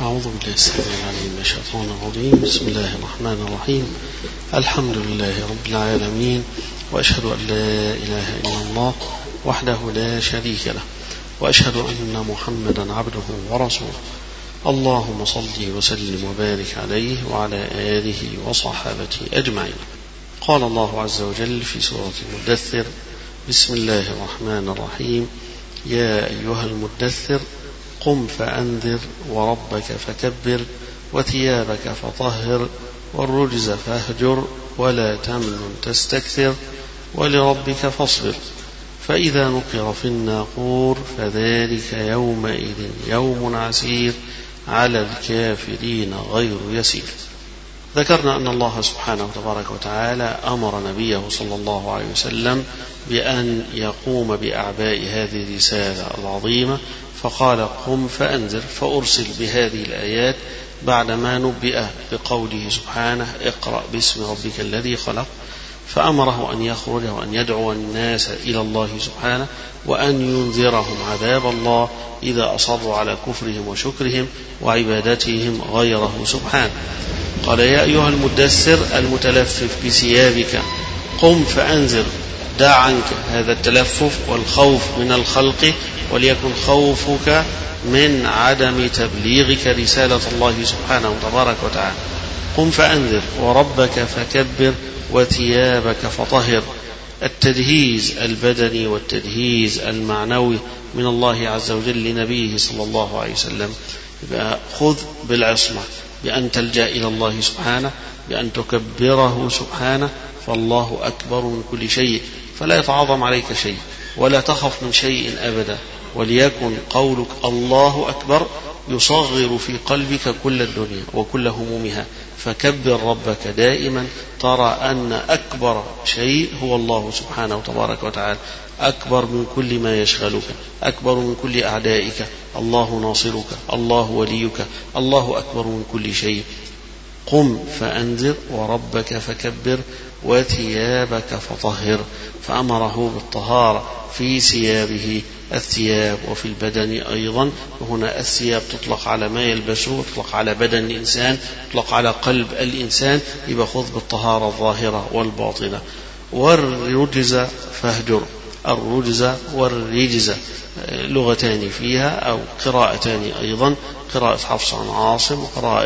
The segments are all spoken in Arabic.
أعوذ بالله السميع العليم من الشيطان الرجيم. بسم الله الرحمن الرحيم. الحمد لله رب العالمين، وأشهد أن لا إله إلا الله وحده لا شريك له، وأشهد أن محمدا عبده ورسوله. اللهم صل وسلم وبارك عليه وعلى آله وصحابته أجمعين. قال الله عز وجل في سورة المدثر: بسم الله الرحمن الرحيم. يا أيها المدثر قم فأنذر وربك فكبر وثيابك فطهر والرجز فاهجر ولا تمنن تستكثر ولربك فاصبر فإذا نقر في الناقور فذلك يومئذ يوم عسير على الكافرين غير يسير. ذكرنا أن الله سبحانه تبارك وتعالى أمر نبيه صلى الله عليه وسلم بأن يقوم بأعباء هذه الرسالة العظيمة، فقال: قم فأنذر، فأرسل بهذه الآيات بعدما نبئ بقوله سبحانه: اقرأ باسم ربك الذي خلق، فأمره أن يخرج وأن يدعو الناس إلى الله سبحانه، وأن ينذرهم عذاب الله إذا أصروا على كفرهم وشكرهم وعبادتهم غيره سبحانه. قال: يا أيها المدثر المتلفف بثيابك قم فأنذر، دع عنك هذا التلفف والخوف من الخلق، وليكن خوفك من عدم تبليغك رسالة الله سبحانه تبارك وتعالى. قم فأنذر وربك فكبر وثيابك فطهر. التجهيز البدني والتجهيز المعنوي من الله عز وجل لنبيه صلى الله عليه وسلم. خذ بالعصمة بأن تلجأ إلى الله سبحانه، بأن تكبره سبحانه، فالله أكبر من كل شيء، فلا يتعظم عليك شيء ولا تخف من شيء أبدا، وليكن قولك الله أكبر يصغر في قلبك كل الدنيا وكل همومها. فكبر ربك دائما، ترى أن أكبر شيء هو الله سبحانه تبارك وتعالى، أكبر من كل ما يشغلك، أكبر من كل أعدائك، الله ناصرك، الله وليك، الله أكبر من كل شيء. قم فأنذر وربك فكبر وثيابك فطهر، فأمره بالطهارة في ثيابه الثياب وفي البدن أيضا. وهنا الثياب تطلق على ما يلبسه، تطلق على بدن الإنسان، تطلق على قلب الإنسان، يبقى خذ بالطهارة الظاهرة والباطنة. والرجز فاهجر، الرجز والرجز لغتان فيها أو قراءتان أيضا، قراءة حفص عن عاصم وقراءة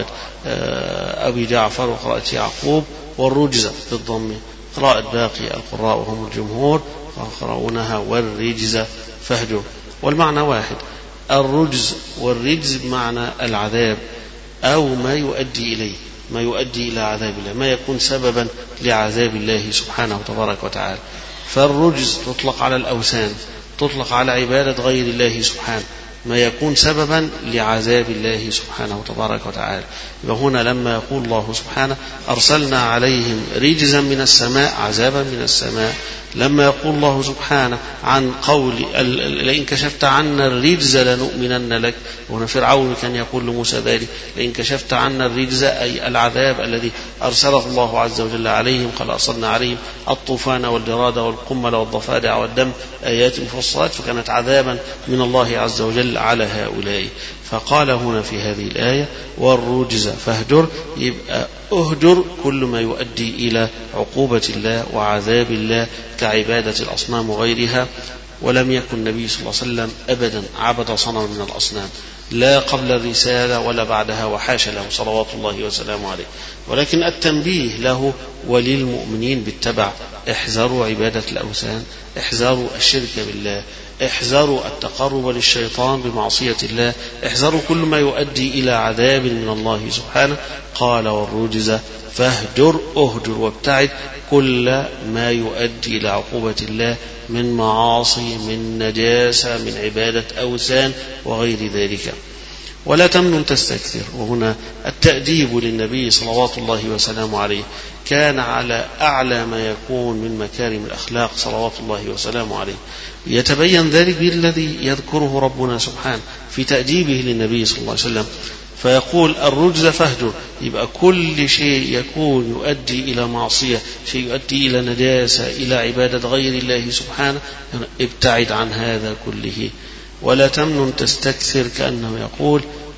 أبي جعفر وقراءة يعقوب. والرجز بالضم قراءة باقي القراء وهم الجمهور، فقرؤونها والرجز فاهجر، والمعنى واحد. الرجز والرجز بمعنى العذاب أو ما يؤدي إليه، ما يؤدي إلى عذاب الله، ما يكون سببا لعذاب الله سبحانه تبارك وتعالى. فالرجز تطلق على الأوثان، تطلق على عبادة غير الله سبحانه، ما يكون سببا لعذاب الله سبحانه تبارك وتعالى. وهنا لما يقول الله سبحانه: أرسلنا عليهم رجزا من السماء، عذابا من السماء. لما يقول الله سبحانه عن قول: لئن كشفت عنا الرجز لنؤمنن لك، وهنا فرعون كان يقول لموسى ذلك: لئن كشفت عنا الرجز، أي العذاب الذي أرسله الله عز وجل عليهم. قال: أرسلنا عليهم الطوفان والجراد والقمل والضفادع والدم آيات مفصلات، فكانت عذابا من الله عز وجل على هؤلاء. فقال هنا في هذه الآية: والرجز فاهجر، يبقى اهجر كل ما يؤدي إلى عقوبة الله وعذاب الله كعبادة الأصنام وغيرها. ولم يكن النبي صلى الله عليه وسلم أبدا عبد صنم من الأصنام، لا قبل الرسالة ولا بعدها، وحاش له صلوات الله وسلامه عليه. ولكن التنبيه له وللمؤمنين بالتبع: احذروا عبادة الأوثان، احذروا الشرك بالله، احذروا التقرب للشيطان بمعصية الله، احذروا كل ما يؤدي إلى عذاب من الله سبحانه. قال: والرجز فاهجر، اهجر وابتعد كل ما يؤدي إلى عقوبة الله من معاصي، من نجاسة، من عبادة أوثان وغير ذلك. ولا تمنن تستكثر، وهنا التأديب للنبي صلوات الله وسلامه عليه، كان على أعلى ما يكون من مكارم الأخلاق صلوات الله وسلامه عليه. يتبين ذلك بالذي يذكره ربنا سبحانه في تأديبه للنبي صلى الله عليه وسلم، فيقول: الرجز فاهجر، يبقى كل شيء يكون يؤدي إلى معصية، شيء يؤدي إلى نجاسة، إلى عبادة غير الله سبحانه، ابتعد عن هذا كله. ولا تمنن تستكثر، كأنه يقول: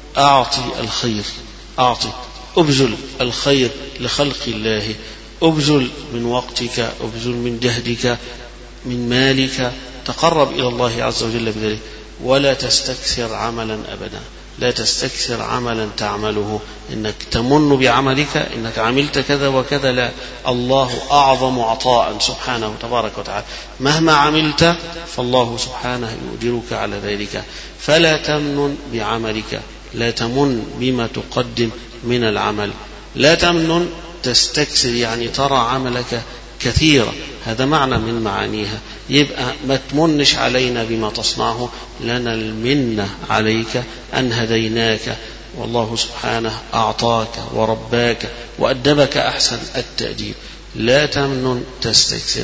أعطي الخير، أعطي، أبذل الخير لخلق الله، أبذل من وقتك، أبذل من جهدك، من مالك، تقرب إلى الله عز وجل بذلك. ولا تستكثر عملا أبدا، لا تستكثر عملا تعمله، إنك تمن بعملك إنك عملت كذا وكذا، لا، الله أعظم عطاء سبحانه تبارك وتعالى. مهما عملت فالله سبحانه يؤجرك على ذلك. فلا تمن بعملك، لا تمن بما تقدم من العمل، لا تمن تستكثر يعني ترى عملك كثيرا، هذا معنى من معانيها. يبقى ما تمنش علينا بما تصنعه، لنا المنة عليك أن هديناك، والله سبحانه أعطاك ورباك وأدبك أحسن التأديب. لا تمن تستكثر.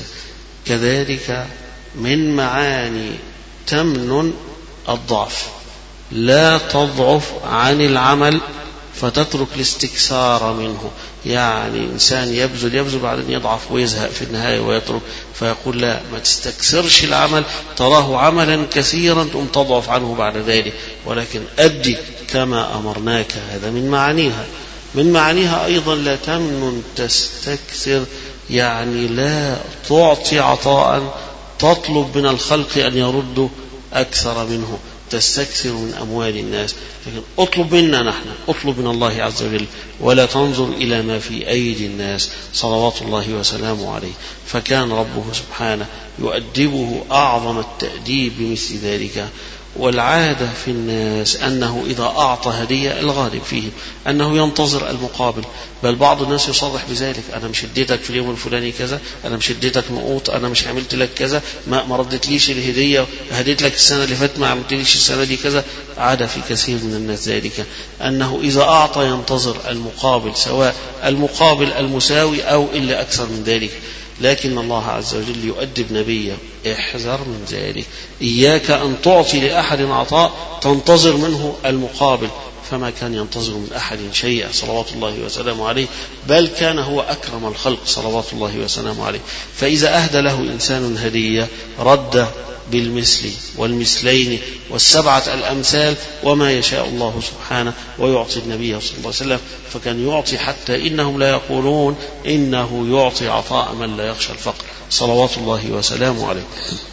كذلك من معاني تمن الضعف، لا تضعف عن العمل فتترك الاستكثار منه. يعني إنسان يبذل بعدين يضعف ويزهق في النهاية ويترك، فيقول لا، ما تستكثرش العمل، تراه عملا كثيرا ثم تضعف عنه بعد ذلك، ولكن أدي كما أمرناك. هذا من معانيها. من معانيها أيضا لا تمن تستكثر، يعني لا تعطي عطاء تطلب من الخلق أن يردوا أكثر منه، تستكثر من أموال الناس، لكن اطلب منا نحن، اطلب من الله عز وجل، ولا تنظر إلى ما في أيدي الناس صلوات الله وسلامه عليه. فكان ربه سبحانه يؤدبه أعظم التأديب بمثل ذلك. والعادة في الناس أنه إذا أعطى هدية، الغالب فيه أنه ينتظر المقابل، بل بعض الناس يصرح بذلك: أنا مش اديتك في اليوم الفلاني كذا، أنا مش اديتك نقوط، أنا مش عملت لك كذا، ما ردتليش الهدية، هديت لك السنة اللي فاتت ما عملتليش السنة دي كذا. عادة في كثير من الناس ذلك، أنه إذا أعطى ينتظر المقابل، سواء المقابل المساوي أو إلا أكثر من ذلك. لكن الله عز وجل يؤدب نبيه: احذر من ذلك، إياك أن تعطي لأحد عطاء تنتظر منه المقابل. فما كان ينتظر من أحد شيئا صلوات الله وسلامه عليه، بل كان هو أكرم الخلق صلوات الله وسلامه عليه. فإذا أهدى له إنسان هدية رد بالمثل والمثلين والسبعة الأمثال وما يشاء الله سبحانه، ويعطي النبي صلى الله عليه وسلم. فكان يعطي حتى إنهم لا يقولون إنه يعطي عطاء من لا يخشى الفقر صلوات الله وسلامه عليه.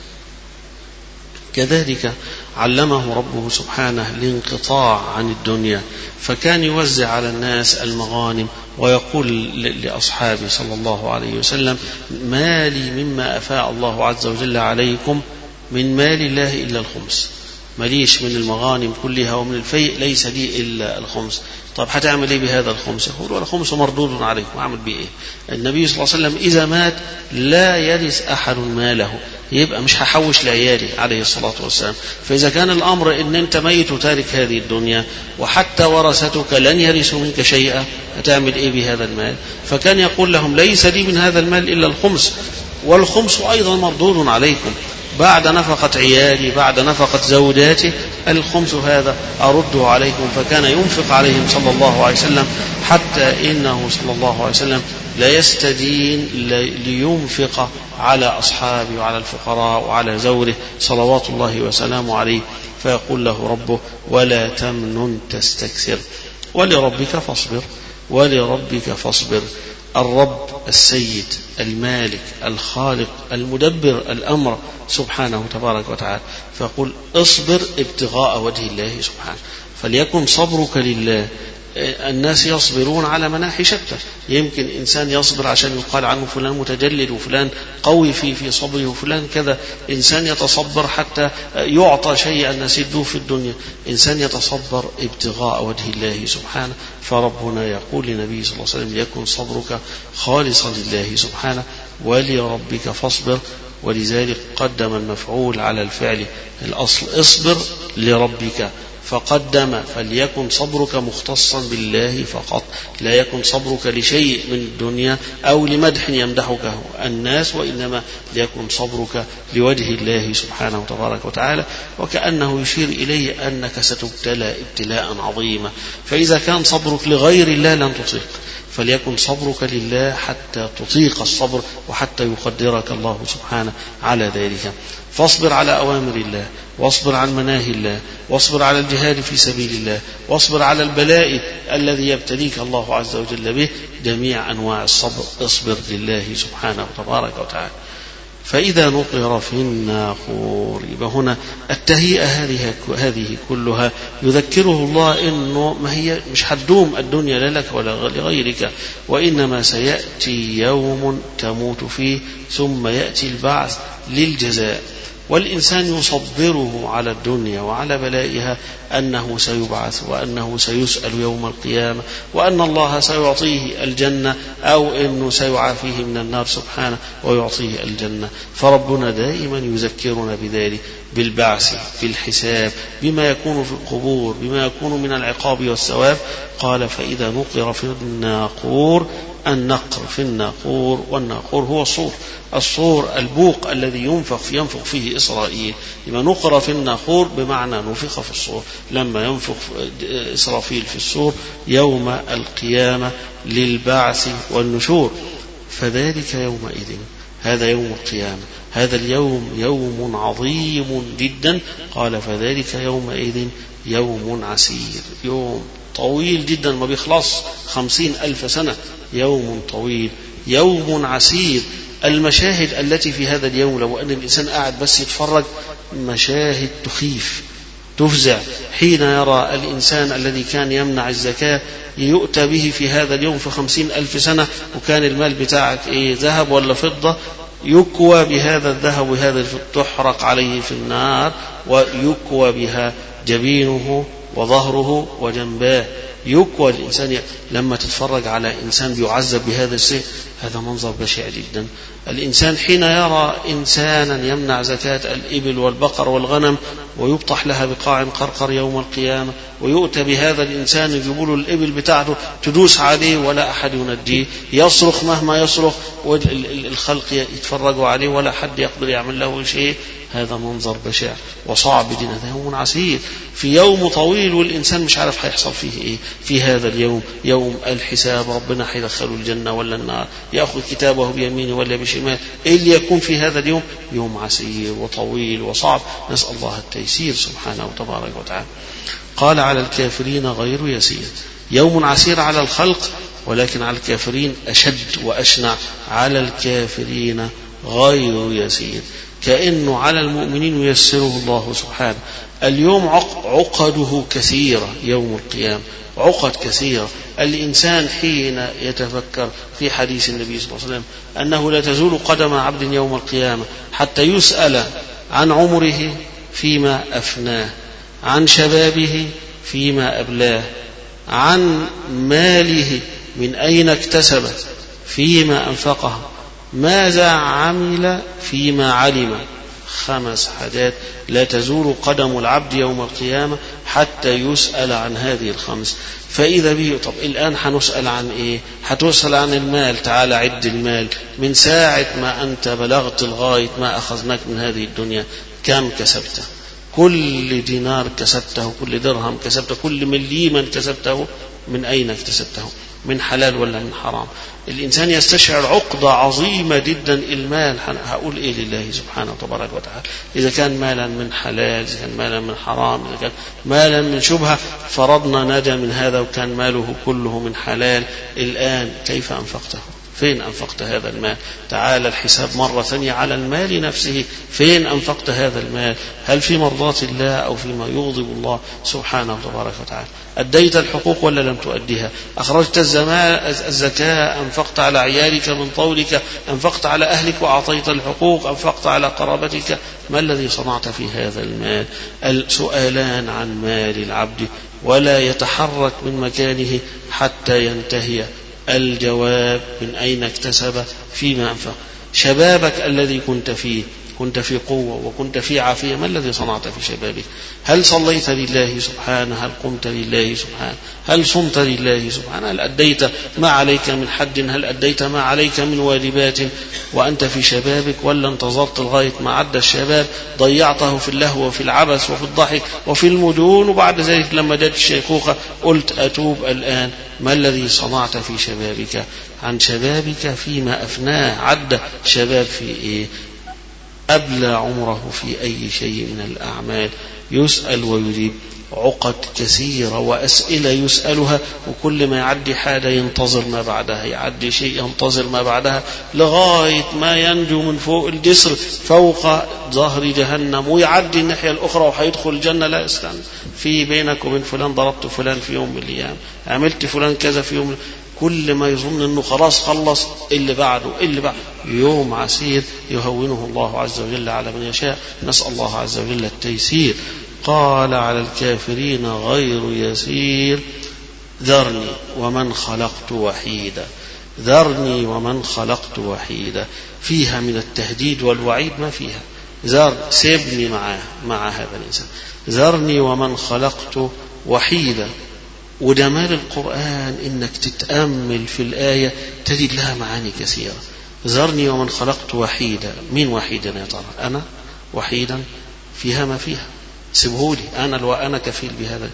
كذلك علمه ربه سبحانه الانقطاع عن الدنيا، فكان يوزع على الناس المغانم ويقول لأصحابه صلى الله عليه وسلم: ما لي مما أفاء الله عز وجل عليكم من مال الله إلا الخمس، ماليش من المغانم كلها ومن الفيء ليس لي إلا الخمس. طب هتعمل ايه بهذا الخمس؟ يقول: والخمس مردود عليكم، اعمل بيه ايه؟ النبي صلى الله عليه وسلم إذا مات لا يرث أحد ماله، يبقى مش هحوش لعيالي عليه الصلاة والسلام. فإذا كان الأمر إن أنت ميت وتارك هذه الدنيا وحتى ورثتك لن يرثوا منك شيئا، هتعمل إيه بهذا المال؟ فكان يقول لهم: ليس لي من هذا المال إلا الخمس، والخمس أيضا مردود عليكم، بعد نفقة عيالي، بعد نفقة زوجاتي، الخمس هذا أرده عليكم. فكان ينفق عليهم صلى الله عليه وسلم، حتى إنه صلى الله عليه وسلم لا يستدين لينفق على أصحابه وعلى الفقراء وعلى زوره صلوات الله وسلامه عليه. فيقول له ربه: ولا تمنن تستكثر، ولربك فاصبر، ولربك فاصبر. الرب السيد المالك الخالق المدبر الأمر سبحانه تبارك وتعالى، فيقول: اصبر ابتغاء وجه الله سبحانه. فليكن صبرك لله. الناس يصبرون على مناحي شتى، يمكن إنسان يصبر عشان يقال عنه فلان متجلد وفلان قوي في صبره وفلان كذا، إنسان يتصبر حتى يعطى شيئا نسده في الدنيا، إنسان يتصبر ابتغاء وجه الله سبحانه. فربنا يقول للنبي صلى الله عليه وسلم: ليكن صبرك خالصا لله سبحانه، ولربك فاصبر. ولذلك قدم المفعول على الفعل، الأصل اصبر لربك، فقدم. فليكن صبرك مختصا بالله فقط، لا يكن صبرك لشيء من الدنيا أو لمدح يمدحك الناس، وإنما ليكن صبرك لوجه الله سبحانه وتبارك وتعالى. وكأنه يشير إليه أنك ستبتلى ابتلاء عظيما، فإذا كان صبرك لغير الله لن تطيق، فليكن صبرك لله حتى تطيق الصبر وحتى يقدرك الله سبحانه على ذلك. فاصبر على أوامر الله، واصبر عن مناهي الله، واصبر على الجهاد في سبيل الله، واصبر على البلاء الذي يبتليك الله عز وجل به. جميع أنواع الصبر اصبر لله سبحانه وتبارك وتعالى. فإذا نقر في الناقور، يبقى هنا التهيئة هذه كلها يذكره الله إنه ما هي مش هتدوم الدنيا لا لك ولا لغيرك، وإنما سيأتي يوم تموت فيه ثم يأتي البعث للجزاء. والإنسان يصبره على الدنيا وعلى بلائها أنه سيبعث وأنه سيسأل يوم القيامة وأن الله سيعطيه الجنة أو أنه سيعافيه من النار سبحانه ويعطيه الجنة. فربنا دائما يذكرنا بذلك، بالبعث، بالحساب، بما يكون في القبور، بما يكون من العقاب والثواب. قال فإذا نقر في الناقور، النقر في الناقور، والناقور هو الصور البوق الذي ينفخ فيه إسرائيل. لما نقر في الناقور بمعنى نفخ في الصور، لما ينفخ إسرافيل في الصور يوم القيامة للبعث والنشور. فذلك يومئذ، هذا يوم القيامة، هذا اليوم يوم عظيم جدا. قال فذلك يومئذ يوم عسير، يوم طويل جدا ما بيخلص 50,000 سنة، يوم طويل، يوم عسير. المشاهد التي في هذا اليوم لو أن الإنسان قاعد بس يتفرج، مشاهد تخيف تفزع. حين يرى الإنسان الذي كان يمنع الزكاة يؤتى به في هذا اليوم في 50,000 سنة، وكان المال بتاعك ذهب ولا فضة، يكوى بهذا الذهب وهذا الفضة، تحرق عليه في النار ويكوى بها جبينه وظهره وجنباه. يكوى الإنسان لما تتفرج على إنسان بيعذب بهذا الشيء، هذا منظر بشع جدا. الإنسان حين يرى إنسانا يمنع زكاة الإبل والبقر والغنم ويبطح لها بقاع قرقر يوم القيامة، ويؤتى بهذا الإنسان يجيبوا له الإبل بتاعته تدوس عليه ولا أحد ينجيه، يصرخ مهما يصرخ والخلق يتفرجوا عليه ولا حد يقدر يعمل له شيء. هذا منظر بشع وصعب جدا. هذا يوم عسير، في يوم طويل والإنسان مش عارف هيحصل فيه إيه في هذا اليوم. يوم الحساب، ربنا هيدخله الجنة ولا النار، يأخذ كتابه بيمينه ولا بشمال. إيه اللي يكون في هذا اليوم؟ يوم عسير وطويل وصعب. نسأل الله التيسير سبحانه وتبارك وتعالى. قال على الكافرين غير يسير، يوم عسير على الخلق ولكن على الكافرين أشد وأشنع. على الكافرين غير يسير، كأنه على المؤمنين ييسره الله سبحانه. اليوم عقده كثيرة، يوم القيامة عقد كثيرة. الإنسان حين يتفكر في حديث النبي صلى الله عليه وسلم أنه لا تزول قدم عبد يوم القيامة حتى يسأل عن عمره فيما أفناه، عن شبابه فيما أبلاه، عن ماله من أين اكتسبه فيما أنفقه، ماذا عمل فيما علم. 5 حاجات لا تزول قدم العبد يوم القيامة حتى يسأل عن هذه ال5. فإذا به طب الآن هنسأل عن إيه؟ هتسأل عن المال. تعال عد المال من ساعة ما أنت بلغت الغاية ما أخذناك من هذه الدنيا، كم كسبته؟ كل دينار كسبته، كل درهم كسبته، كل مليما كسبته، من أين اكتسبته؟ من حلال ولا من حرام؟ الإنسان يستشعر عقدة عظيمة جدا. المال هقول إيه لله سبحانه وتبارك وتعالى؟ إذا كان مالا من حلال، إذا كان مالا من حرام، إذا كان مالا من شبهة، فرضنا نجا من هذا وكان ماله كله من حلال. الآن كيف أنفقته؟ فين أنفقت هذا المال؟ تعال الحساب مرة ثانية على المال نفسه. فين أنفقت هذا المال؟ هل في مرضاة الله أو فيما يغضب الله سبحانه وتبارك وتعالى؟ أديت الحقوق ولا لم تؤديها؟ أخرجت الزكاة؟ أنفقت على عيالك من طولك؟ أنفقت على أهلك وأعطيت الحقوق؟ أنفقت على قرابتك؟ ما الذي صنعت في هذا المال؟ السؤالان عن مال العبد ولا يتحرك من مكانه حتى ينتهي الجواب من أين اكتسب فيما أنفق. شبابك الذي كنت فيه كنت في قوة وكنت في عافية، ما الذي صنعت في شبابك؟ هل صليت لله سبحانه؟ هل قمت لله سبحانه؟ هل صمت لله سبحانه؟ هل أديت ما عليك من حد؟ هل أديت ما عليك من واجبات وأنت في شبابك؟ ولا انتظرت لغاية ما عدى الشباب ضيعته في اللهو وفي العبث وفي الضحك وفي المدون، وبعد ذلك لما جاءت الشيخوخة قلت أتوب الآن؟ ما الذي صنعت في شبابك؟ عن شبابك فيما أفناه. عدى شباب في إيه؟ أبلى عمره في أي شيء من الأعمال. يسأل ويجيب، عقد كثيرة وأسئلة يسألها، وكل ما يعدي حاجة ينتظر ما بعدها، يعدي شيء ينتظر ما بعدها، لغاية ما ينجو من فوق الجسر فوق ظهر جهنم ويعدي الناحية الأخرى وهيدخل الجنة. لا استنى، في بينك وبين فلان ضربت فلان في يوم من الأيام، عملت فلان كذا في يوم. كل ما يظن أنه خلاص خلص، اللي بعده اللي بعده. يوم عسير يهونه الله عز وجل على من يشاء. نسأل الله عز وجل التيسير. قال على الكافرين غير يسير. ذرني ومن خلقت وحيدا. ذرني ومن خلقت وحيدا، فيها من التهديد والوعيد ما فيها. سيبني مع هذا الإنسان. ذرني ومن خلقت وحيدا. وجمال القرآن إنك تتأمل في الآية تجد لها معاني كثيرة. ذرني ومن خلقت وحيدا. مين وحيدا يا ترى؟ أنا وحيدا؟ فيها ما فيها، سيبهولي أنا كفيل بهذا.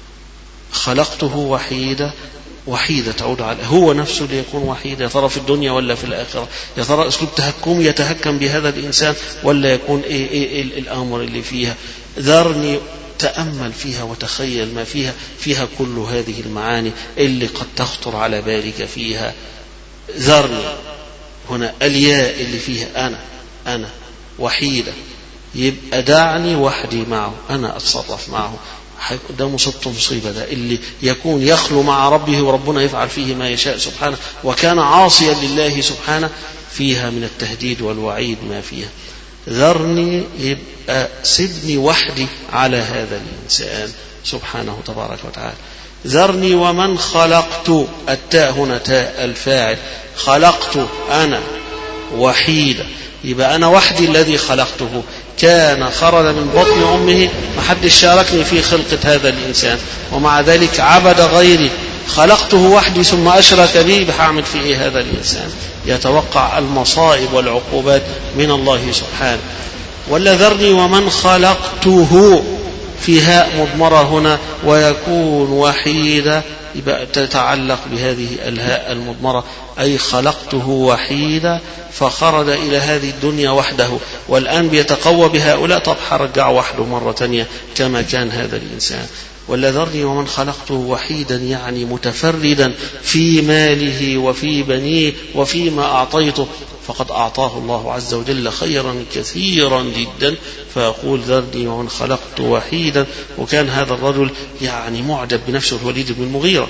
خلقته وحيدة تعود على هو نفسه ليكون وحيدا. يا ترى في الدنيا ولا في الآخرة؟ يا ترى أسلوب تهكم يتهكم بهذا الإنسان ولا يكون إيه الأمر اللي فيها؟ ذرني، تأمل فيها وتخيل ما فيها كل هذه المعاني اللي قد تخطر على بالك فيها. ذرني هنا الياء اللي فيها أنا وحيدة، يبقى دعني وحدي معه، أنا أتصرف معه. ده مصيبة، ده اللي يكون يخلو مع ربه وربنا يفعل فيه ما يشاء سبحانه وكان عاصيا لله سبحانه. فيها من التهديد والوعيد ما فيها. ذرني يبقى سيبني وحدي على هذا الإنسان سبحانه تبارك وتعالى. ذرني ومن خلقت، التاء هنا تاء الفاعل، خلقت أنا وحيدا، يبقى أنا وحدي الذي خلقته. كان خرج من بطن أمه، ما حد شاركني في خلقة هذا الإنسان، ومع ذلك عبد غيري. خلقته وحدي ثم أشرك بي، بحعمل في إيه هذا الإنسان؟ يتوقع المصائب والعقوبات من الله سبحانه. ولا ذرني ومن خلقته، في هاء مضمرة هنا، ويكون وحيدا، يبقى تتعلق بهذه الهاء المضمرة، أي خلقته وحيدا فخرج إلى هذه الدنيا وحده، والآن بيتقوى بهؤلاء. طب هرجع وحده مرة تانية كما كان هذا الإنسان. ولا ذرني ومن خلقته وحيدا، يعني متفردا في ماله وفي بنيه وفيما أعطيته، فقد أعطاه الله عز وجل خيرا كثيرا جدا. فأقول ذرني ومن خلقت وحيدا. وكان هذا الرجل يعني معجب بنفسه، الوليد بن المغيرة،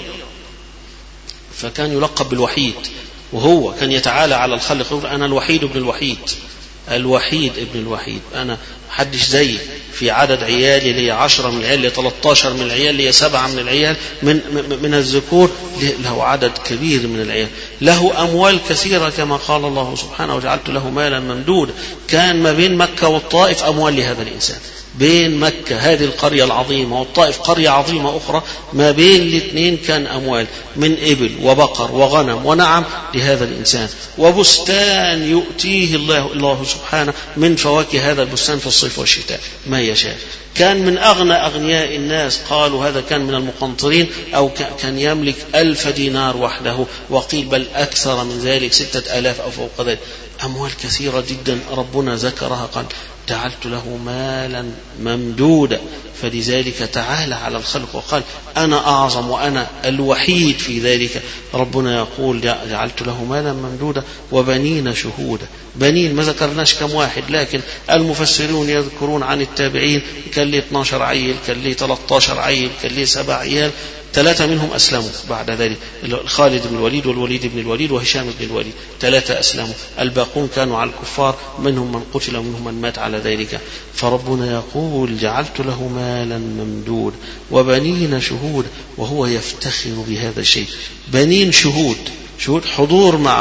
فكان يلقب بالوحيد، وهو كان يتعالى على الخلق يقول أنا الوحيد ابن الوحيد، الوحيد ابن الوحيد، أنا محدش زيي في عدد عيالي، لي 10 من العيال، لي 13 من العيال، لي 7 من العيال من الذكور، له عدد كبير من العيال، له أموال كثيرة كما قال الله سبحانه وجعلت له مالا ممدودا. كان ما بين مكة والطائف أموال لهذا الإنسان، بين مكة هذه القرية العظيمة والطائف قرية عظيمة أخرى، ما بين الاثنين كان أموال من إبل وبقر وغنم ونعم لهذا الإنسان، وبستان يؤتيه الله سبحانه من فواكه هذا البستان في الصيف والشتاء ما يشاء. كان من أغنى أغنياء الناس، قالوا هذا كان من المقنطرين، أو كان يملك 1000 دينار وحده، وقيل بل أكثر من ذلك 6000 أو فوق ذلك. أموال كثيرة جدا ربنا ذكرها، قال جعلت له مالا ممدودا. فلذلك تعالى على الخلق وقال أنا أعظم وأنا الوحيد في ذلك. ربنا يقول جعلت له مالا ممدودا وبنين شهودا. بنين ما ذكرناش كم واحد، لكن المفسرون يذكرون عن التابعين كان لي 12 عيل، كان لي 13 عيل، كان لي 7 عيال، 3 منهم أسلموا بعد ذلك، خالد بن الوليد والوليد بن الوليد وهشام بن الوليد، 3 أسلموا، الباقون كانوا على الكفار، منهم من قتل ومنهم من مات على ذلك. فربنا يقول جعلت له مالا ممدود وبنين شهود، وهو يفتخر بهذا الشيء. بنين شهود حضور معه،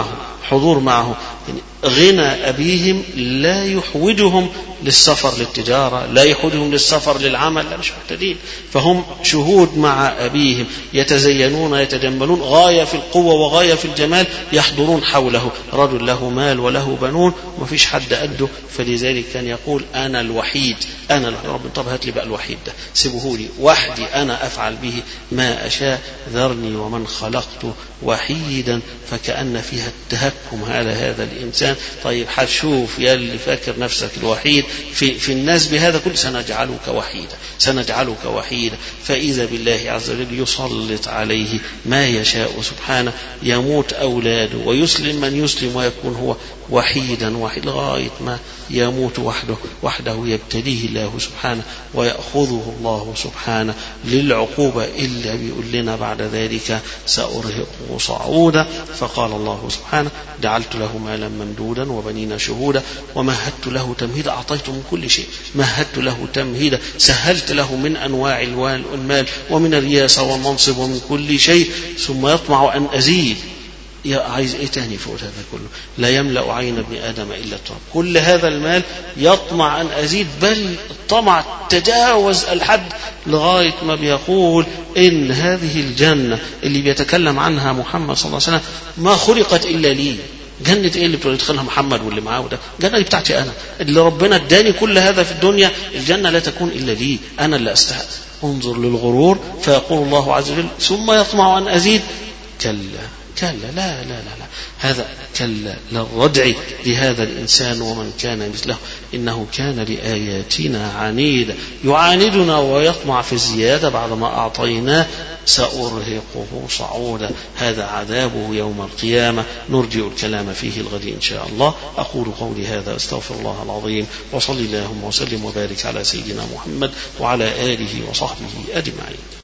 حضور معه. يعني غنى أبيهم لا يحوجهم للسفر للتجارة، لا يحوجهم للسفر للعمل، لا مش محتاجين، فهم شهود مع أبيهم، يتزينون يتجملون، غاية في القوة وغاية في الجمال، يحضرون حوله، رجل له مال وله بنون وما فيش حد قده، فلذلك كان يقول أنا الوحيد، أنا رب. طب هات لي بقى الوحيد ده، سيبه لي وحدي، أنا أفعل به ما أشاء، ذرني ومن خلقت وحيدا، فكأن فيها التهكم هذا الإنسان. طيب هتشوف يا اللي فاكر نفسك الوحيد في الناس بهذا كل، سنجعلك وحيدا، فإذا بالله عز وجل يسلط عليه ما يشاء سبحانه، يموت أولاده ويسلم من يسلم ويكون هو وحيدا لغاية ما يموت وحده يبتليه الله سبحانه ويأخذه الله سبحانه للعقوبة إلا بيقول لنا بعد ذلك سأرهقه صعودا. فقال الله سبحانه جعلت له مالا ممدودا وبنين شهودا ومهدت له تمهيدا، أعطيته من كل شيء، مهدت له تمهيدا، سهلت له من أنواع المال ومن الرياسة والمنصب ومن كل شيء، ثم يطمع أن أزيد. عايز ايه تاني فوق هذا كله؟ لا يملأ عين ابن آدم إلا التراب. كل هذا المال يطمع أن أزيد، بل الطمع تجاوز الحد لغاية ما بيقول إن هذه الجنة اللي بيتكلم عنها محمد صلى الله عليه وسلم ما خلقت إلا لي. جنة ايه اللي بتدخلها محمد واللي معاه ده؟ الجنة دي بتاعتي أنا، اللي ربنا اداني كل هذا في الدنيا، الجنة لا تكون إلا لي، أنا اللي أستحق. انظر للغرور، فيقول الله عز وجل ثم يطمع أن أزيد، كلا لا هذا كلا للردع لهذا الإنسان ومن كان مثله، إنه كان لآياتنا عنيدا، يعاندنا ويطمع في الزيادة بعدما أعطيناه، سأرهقه صعودا، هذا عذابه يوم القيامة، نرجع الكلام فيه الغد إن شاء الله. أقول قولي هذا أستغفر الله العظيم، وصلي اللهم وسلم وبارك على سيدنا محمد وعلى آله وصحبه أجمعين.